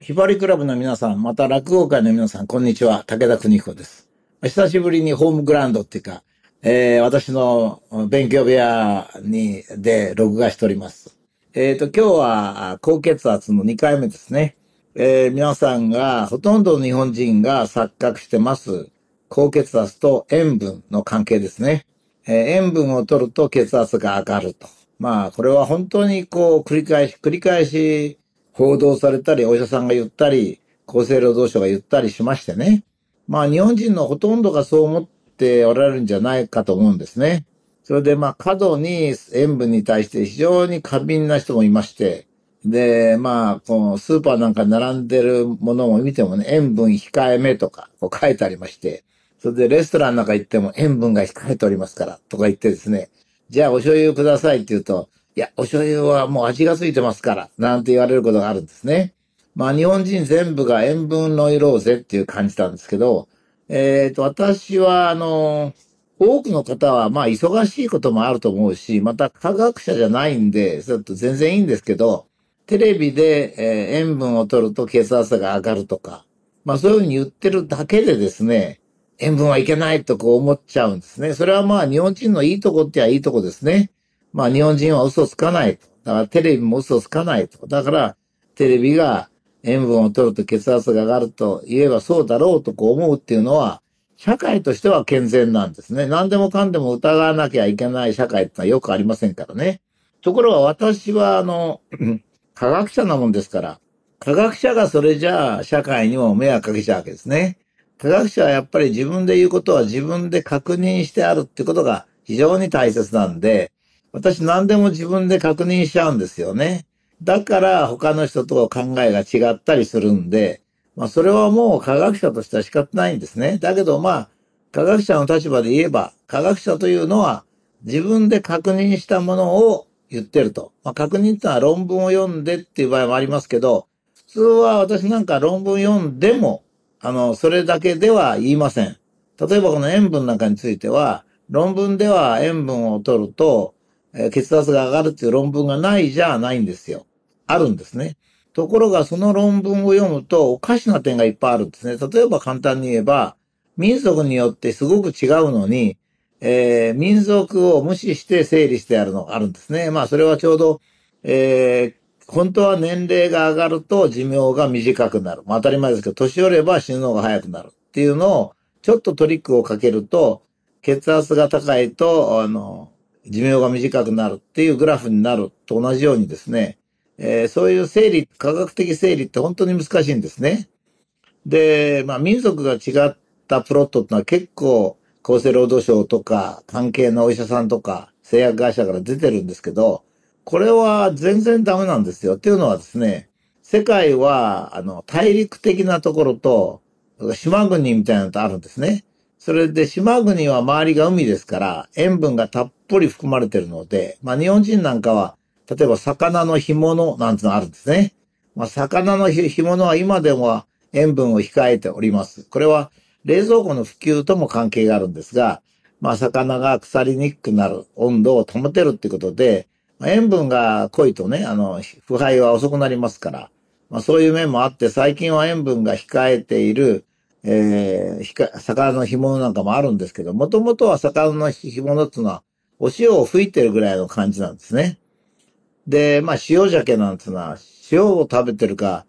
ひばりクラブの皆さん、また落語会の皆さん、こんにちは。武田邦彦です。久しぶりにホームグラウンドっていうか、私の勉強部屋で録画しております。今日は高血圧の2回目ですね。皆さんが、ほとんどの日本人が錯覚してます。高血圧と塩分の関係ですね。塩分を取ると血圧が上がると。まあ、これは本当に繰り返し報道されたり、お医者さんが言ったり、厚生労働省が言ったりしましてね。まあ、日本人のほとんどがそう思っておられるんじゃないかと思うんですね。それでまあ、過度に塩分に対して非常に過敏な人もいまして、で、まあ、スーパーなんか並んでるものを見てもね、塩分控えめとか、書いてありまして、それでレストランなんか行っても塩分が控えておりますから、とか言ってですね、じゃあお醤油くださいって言うと、いや、お醤油はもう味がついてますから、なんて言われることがあるんですね。まあ日本人全部が塩分ノイローゼっていう感じなんですけど、私は多くの方はまあ忙しいこともあると思うし、また科学者じゃないんで、ちょっと全然いいんですけど、テレビで、塩分を取ると血圧が上がるとか、まあそういうふうに言ってるだけでですね、塩分はいけないと思っちゃうんですね。それはまあ日本人のいいとこってはいいとこですね。まあ日本人は嘘つかないと。だからテレビも嘘つかないと。だからテレビが塩分を取ると血圧が上がると言えばそうだろうと思うっていうのは、社会としては健全なんですね。何でもかんでも疑わなきゃいけない社会ってのはよくありませんからね。ところが私は科学者なもんですから、科学者がそれじゃあ社会にも迷惑かけちゃうわけですね。科学者はやっぱり自分で言うことは自分で確認してあるってことが非常に大切なんで、私何でも自分で確認しちゃうんですよね。だから他の人と考えが違ったりするんで、まあそれはもう科学者としては仕方ないんですね。だけどまあ科学者の立場で言えば、科学者というのは自分で確認したものを言ってると。まあ確認ってのは論文を読んでっていう場合もありますけど、普通は私なんか論文読んでもそれだけでは言いません。例えばこの塩分なんかについては、論文では塩分を取ると、血圧が上がるっていう論文がないじゃないんですよ。あるんですね。ところがその論文を読むとおかしな点がいっぱいあるんですね。例えば簡単に言えば、民族によってすごく違うのに、民族を無視して整理してあるのがあるんですね。まあそれはちょうど、本当は年齢が上がると寿命が短くなる。まあ当たり前ですけど、年寄れば死ぬのが早くなるっていうのを、ちょっとトリックをかけると、血圧が高いと、寿命が短くなるっていうグラフになると同じようにですね、そういう科学的整理って本当に難しいんですね。で、まあ民族が違ったプロットってのは結構厚生労働省とか関係のお医者さんとか製薬会社から出てるんですけど、これは全然ダメなんですよ。っていうのはですね、世界は大陸的なところと島国みたいなのとあるんですね。それで島国は周りが海ですから塩分がたっぷり含まれてるので、まあ日本人なんかは例えば魚の干物なんてのがあるんですね。まあ魚の干物は今でも塩分を控えております。これは冷蔵庫の普及とも関係があるんですが、まあ魚が腐りにくくなる温度を保てるっていうことで、塩分が濃いとね、腐敗は遅くなりますから、まあそういう面もあって、最近は塩分が控えている、魚の干物なんかもあるんですけど、もともとは魚の干物っていうのは、お塩を吹いてるぐらいの感じなんですね。で、まあ塩鮭なんていうのは、塩を食べてるか、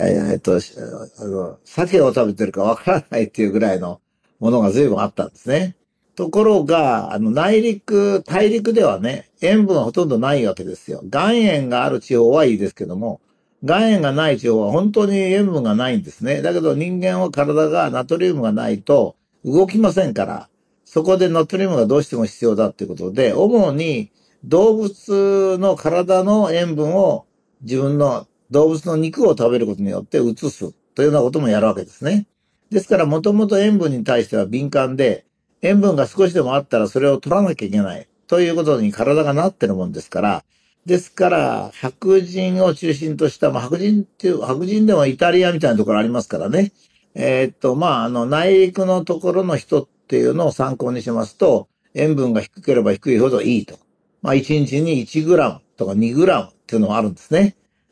鮭を食べてるかわからないっていうぐらいのものが随分あったんですね。ところが、大陸ではね、塩分はほとんどないわけですよ。岩塩がある地方はいいですけども、岩塩がない地方は本当に塩分がないんですね。だけど人間は体がナトリウムがないと動きませんから、そこでナトリウムがどうしても必要だっていうことで、主に動物の体の塩分を自分の動物の肉を食べることによって移すというようなこともやるわけですね。ですから、もともと塩分に対しては敏感で、塩分が少しでもあったらそれを取らなきゃいけないということに体がなってるもんですから、ですから、白人を中心とした、まあ、白人でもイタリアみたいなところありますからね。内陸のところの人っていうのを参考にしますと、塩分が低ければ低いほどいいと。まあ、1日に1グラムとか2グラムっていうのがあるんですね。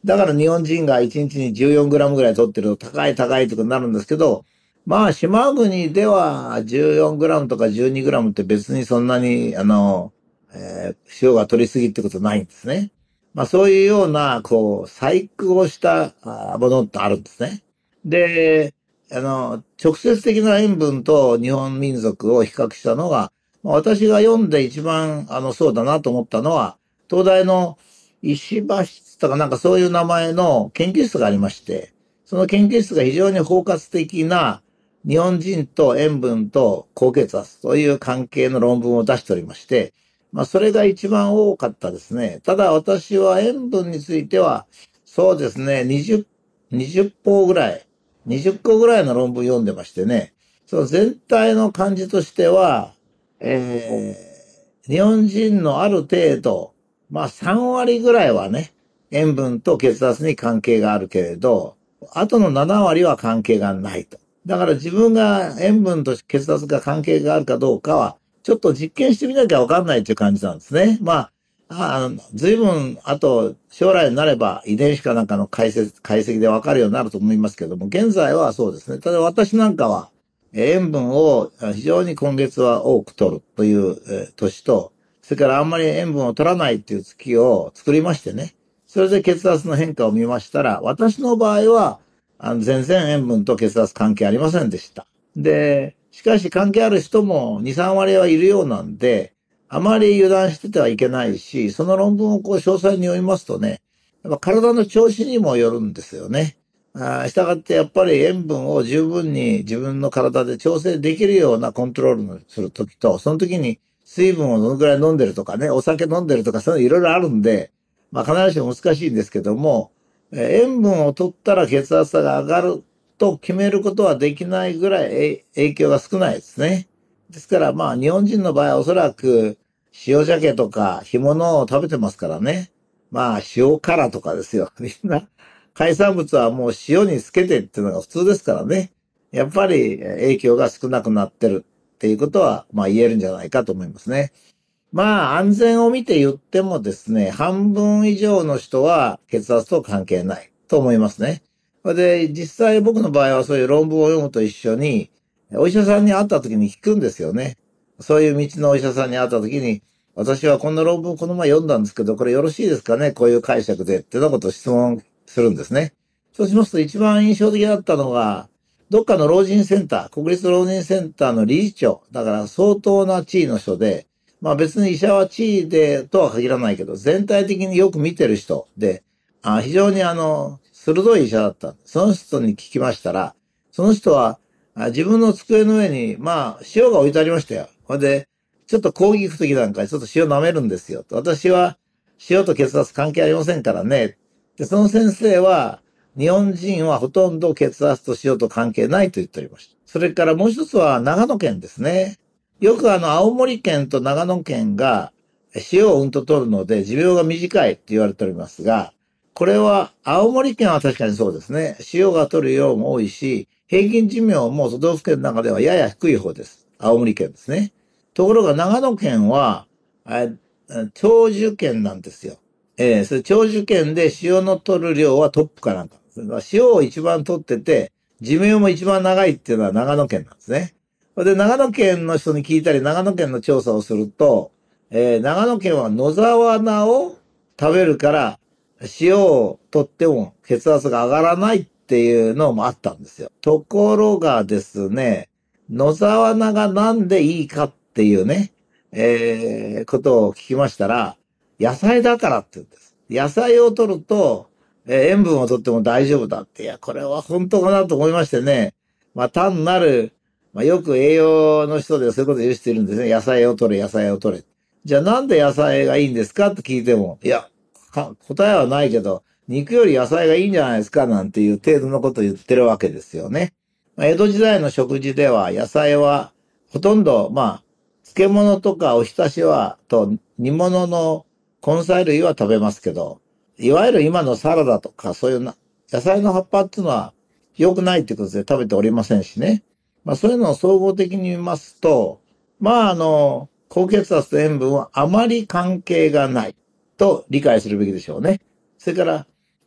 だから日本人が1日に14グラムぐらい取ってると高い高いとかなるんですけど、まあ島国では14グラムとか12グラムって別にそんなに、塩が取りすぎってことないんですね。まあそういうような、細工をしたものってあるんですね。で、直接的な塩分と日本民族を比較したのが、まあ私が読んで一番、そうだなと思ったのは、東大の石橋室とかなんかそういう名前の研究室がありまして、その研究室が非常に包括的な日本人と塩分と高血圧という関係の論文を出しておりまして、まあそれが一番多かったですね。ただ私は塩分については、そうですね、20項ぐらい、20個ぐらいの論文読んでましてね、その全体の感じとしては、日本人のある程度、まあ3割ぐらいはね、塩分と血圧に関係があるけれど、あとの7割は関係がないと。だから自分が塩分と血圧が関係があるかどうかは、ちょっと実験してみなきゃわかんないっていう感じなんですね。まあ、随分、あと、将来になれば遺伝子かなんかの解析でわかるようになると思いますけども、現在はそうですね。ただ私なんかは、塩分を非常に今月は多く取るという年と、それからあんまり塩分を取らないっていう月を作りましてね。それで血圧の変化を見ましたら、私の場合は、全然塩分と血圧関係ありませんでした。で、しかし関係ある人も2、3割はいるようなんで、あまり油断しててはいけないし、その論文を詳細に読みますとね、やっぱ体の調子にもよるんですよね。したがってやっぱり塩分を十分に自分の体で調整できるようなコントロールをするときと、その時に水分をどのくらい飲んでるとかね、お酒飲んでるとか、そういうのいろいろあるんで、まあ必ずしも難しいんですけども、塩分を取ったら血圧が上がると決めることはできないぐらい影響が少ないですね。ですからまあ日本人の場合はおそらく塩鮭とか干物を食べてますからね。まあ塩辛とかですよ。みんな海産物はもう塩につけてっていうのが普通ですからね。やっぱり影響が少なくなってるっていうことはまあ言えるんじゃないかと思いますね。まあ、安全を見て言ってもですね、半分以上の人は血圧と関係ないと思いますね。で、実際僕の場合はそういう論文を読むと一緒に、お医者さんに会った時に聞くんですよね。そういう道のお医者さんに会った時に、私はこんな論文この前読んだんですけど、これよろしいですかね、こういう解釈でっていうようなことを質問するんですね。そうしますと一番印象的だったのが、どっかの老人センター、国立老人センターの理事長、だから相当な地位の人で、まあ別に医者は地位でとは限らないけど、全体的によく見てる人で、非常に鋭い医者だった。その人に聞きましたら、その人は自分の机の上に、まあ塩が置いてありましたよ。ほんで、ちょっと講義行くときなんかにちょっと塩舐めるんですよ。私は塩と血圧関係ありませんからね。で、その先生は、日本人はほとんど血圧と塩と関係ないと言っておりました。それからもう一つは長野県ですね。よく青森県と長野県が塩をうんと取るので寿命が短いって言われておりますが、これは青森県は確かにそうですね。塩が取る量も多いし、平均寿命も都道府県の中ではやや低い方です。青森県ですね。ところが長野県は、長寿県なんですよ。それ長寿県で塩の取る量はトップかなんか。塩を一番取ってて、寿命も一番長いっていうのは長野県なんですね。で、長野県の人に聞いたり、長野県の調査をすると、長野県は野沢菜を食べるから、塩を取っても血圧が上がらないっていうのもあったんですよ。ところがですね、野沢菜がなんでいいかっていうね、ことを聞きましたら、野菜だからって言うんです。野菜を取ると、塩分を取っても大丈夫だって。いや、これは本当かなと思いましてね。まあ単なる、まあよく栄養の人でそういうこと言う人いるんですね。野菜を取れ、野菜を取れ。じゃあなんで野菜がいいんですかって聞いても、いや、答えはないけど、肉より野菜がいいんじゃないですかなんていう程度のことを言ってるわけですよね。まあ、江戸時代の食事では野菜はほとんど、まあ、漬物とかおひたしは、と煮物の根菜類は食べますけど、いわゆる今のサラダとかそういう野菜の葉っぱっていうのは良くないってことで食べておりませんしね。まあそういうのを総合的に見ますと、まあ高血圧と塩分はあまり関係がないと理解するべきでしょうね。それから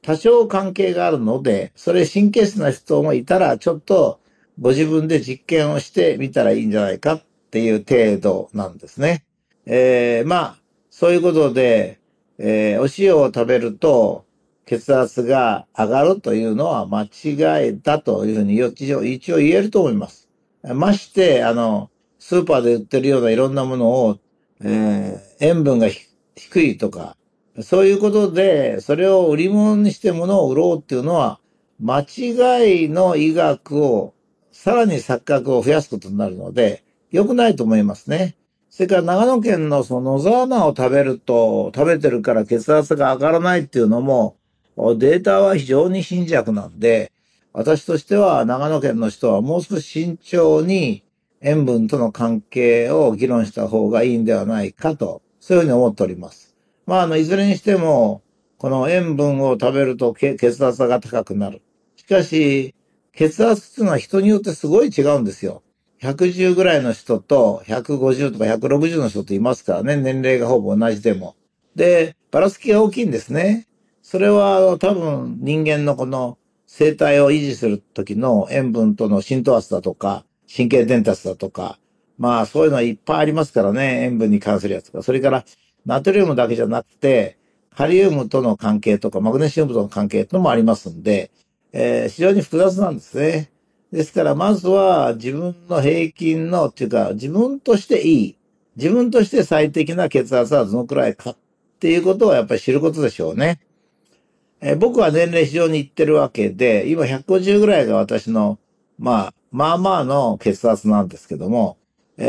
多少関係があるので、それ神経質な人もいたら、ちょっとご自分で実験をしてみたらいいんじゃないかっていう程度なんですね。まあ、そういうことで、お塩を食べると血圧が上がるというのは間違いだというふうに一応言えると思います。まして、スーパーで売ってるようないろんなものを、塩分が低いとか、そういうことで、それを売り物にして物を売ろうっていうのは、間違いの医学を、さらに錯覚を増やすことになるので、良くないと思いますね。それから長野県のその野沢菜を食べてるから血圧が上がらないっていうのも、データは非常に貧弱なんで、私としては長野県の人はもう少し慎重に塩分との関係を議論した方がいいんではないかと、そういうふうに思っております。まあ、いずれにしても、この塩分を食べると血圧が高くなる。しかし、血圧っていうのは人によってすごい違うんですよ。110ぐらいの人と150とか160の人といますからね、年齢がほぼ同じでも。で、ばらつきが大きいんですね。それは多分人間のこの生態を維持する時の塩分との浸透圧だとか、神経伝達だとか、まあそういうのはいっぱいありますからね、塩分に関するやつが。それからナトリウムだけじゃなくて、カリウムとの関係とか、マグネシウムとの関係ともありますんで、非常に複雑なんですね。ですから、まずは自分の平均の、っていうか、自分としていい、自分として最適な血圧はどのくらいかっていうことをやっぱり知ることでしょうね。僕は年齢非常にいってるわけで、今150ぐらいが私の、まあまあの血圧なんですけども、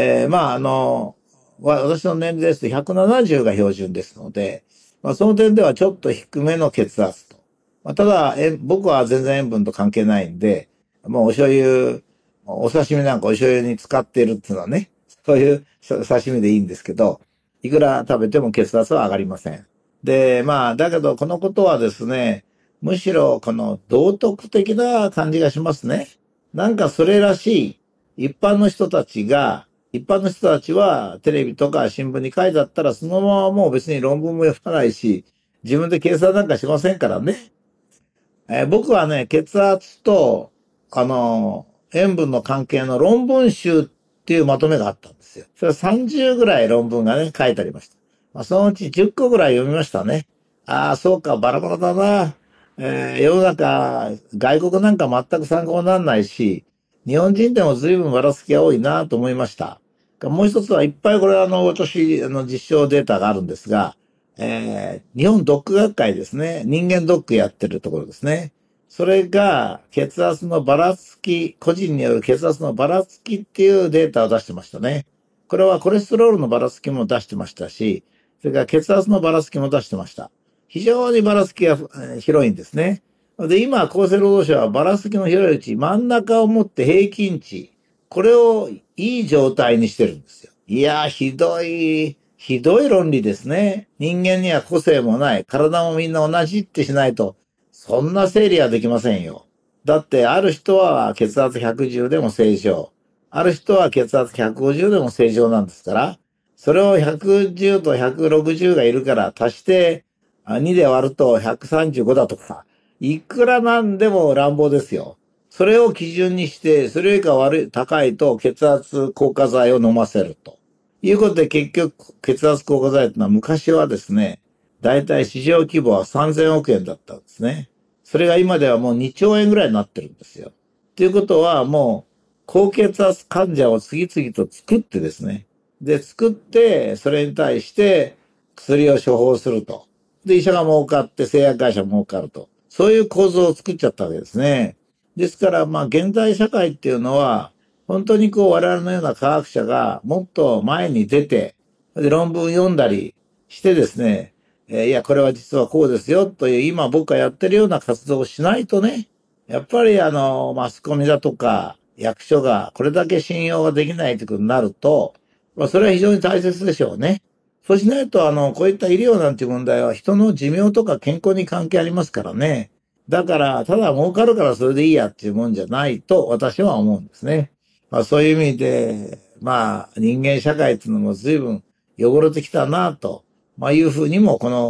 私の年齢ですと170が標準ですので、その点ではちょっと低めの血圧と。ただ、僕は全然塩分と関係ないんで、もうお醤油、お刺身なんかお醤油に使っているっていうのはね、そういう刺身でいいんですけど、いくら食べても血圧は上がりません。で、だけどこのことはですね、むしろこの道徳的な感じがしますね。なんかそれらしい一般の人たちはテレビとか新聞に書いてあったらそのままもう別に論文も読まないし、自分で計算なんかしませんからね。僕はね、血圧と、塩分の関係の論文集っていうまとめがあったんですよ。それ30ぐらい論文がね、書いてありました。そのうち10個ぐらい読みましたね。ああ、そうか、バラバラだな。世の中、外国なんか全く参考にならないし、日本人でも随分ばらつきが多いなと思いました。もう一つはいっぱいこれ私、実証データがあるんですが、日本ドック学会ですね。人間ドックやってるところですね。それが血圧のばらつき、個人による血圧のばらつきっていうデータを出してましたね。これはコレステロールのばらつきも出してましたし、それから血圧のばらつきも出してました。非常にばらつきが広いんですね。で、今、厚生労働省はばらつきの広いうち真ん中を持って平均値、これをいい状態にしてるんですよ。いやー、ひどい論理ですね。人間には個性もない。体もみんな同じってしないと、そんな整理はできませんよ。だって、ある人は血圧110でも正常。ある人は血圧150でも正常なんですから、それを110と160がいるから足して2で割ると135だとか、いくらなんでも乱暴ですよ。それを基準にして、それよりか高いと血圧硬化剤を飲ませると。いうことで結局血圧硬化剤というのは昔はですね、だいたい市場規模は3000億円だったんですね。それが今ではもう2兆円ぐらいになってるんですよ。ということはもう高血圧患者を次々と作ってですね。で、作って、それに対して薬を処方すると。で、医者が儲かって製薬会社も儲かると。そういう構造を作っちゃったわけですね。ですから、現代社会っていうのは、本当に我々のような科学者がもっと前に出て、で論文読んだりしてですね、いや、これは実はこうですよという、今僕がやってるような活動をしないとね、やっぱりマスコミだとか役所がこれだけ信用ができないということになると、それは非常に大切でしょうね。そうしないと、こういった医療なんていう問題は人の寿命とか健康に関係ありますからね。だから、ただ儲かるからそれでいいやっていうもんじゃないと私は思うんですね。そういう意味で、人間社会っていうのも随分汚れてきたなと、いうふうにもこの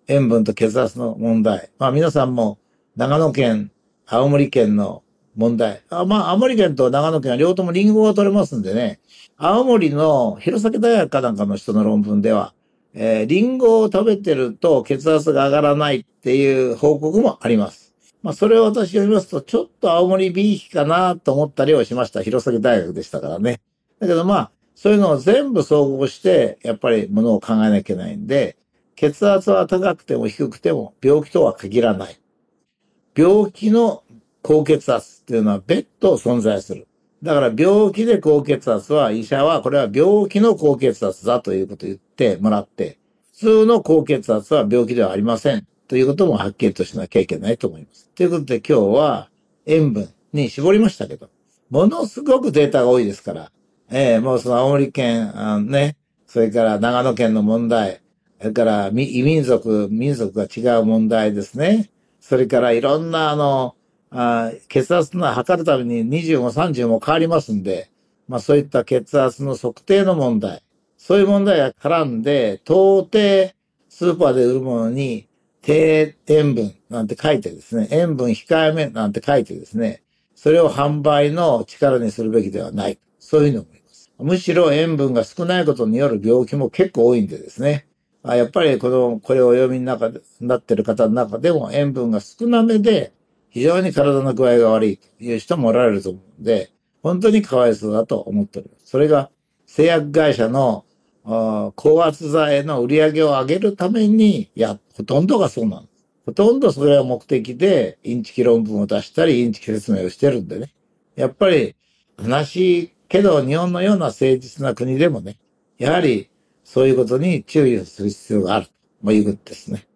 塩分と血圧の問題。まあ皆さんも長野県、青森県の問題。まあ青森県と長野県は両方ともリンゴが取れますんでね。青森の弘前大学かなんかの人の論文では、リンゴを食べてると血圧が上がらないっていう報告もあります。まあそれを私読みますと、ちょっと青森 B 比かなと思ったりはしました。弘前大学でしたからね。だけどまあ、そういうのを全部総合して、やっぱりものを考えなきゃいけないんで、血圧は高くても低くても病気とは限らない。病気の高血圧っていうのは別途存在する。だから病気で高血圧は医者はこれは病気の高血圧だということを言ってもらって、普通の高血圧は病気ではありませんということもはっきりとしなきゃいけないと思います。ということで今日は塩分に絞りましたけど、ものすごくデータが多いですから、もうその青森県、ね、それから長野県の問題、それから異民族が違う問題ですね。それからいろんな血圧の測るために20も30も変わりますんで、まあそういった血圧の測定の問題、そういう問題が絡んで、到底スーパーで売るものに低塩分なんて書いてですね、塩分控えめなんて書いてですね、それを販売の力にするべきではない。そういうふうに思います。むしろ塩分が少ないことによる病気も結構多いんでですね。やっぱりこれをお読みになっている方の中でも塩分が少なめで非常に体の具合が悪いという人もおられると思うので、本当にかわいそうだと思っております。それが製薬会社の高圧剤の売り上げを上げるために、ほとんどがそうなんです。ほとんどそれは目的でインチキ論文を出したり、インチキ説明をしてるんでね。やっぱり悲しいけど、日本のような誠実な国でもね、やはりそういうことに注意をする必要があるということですね。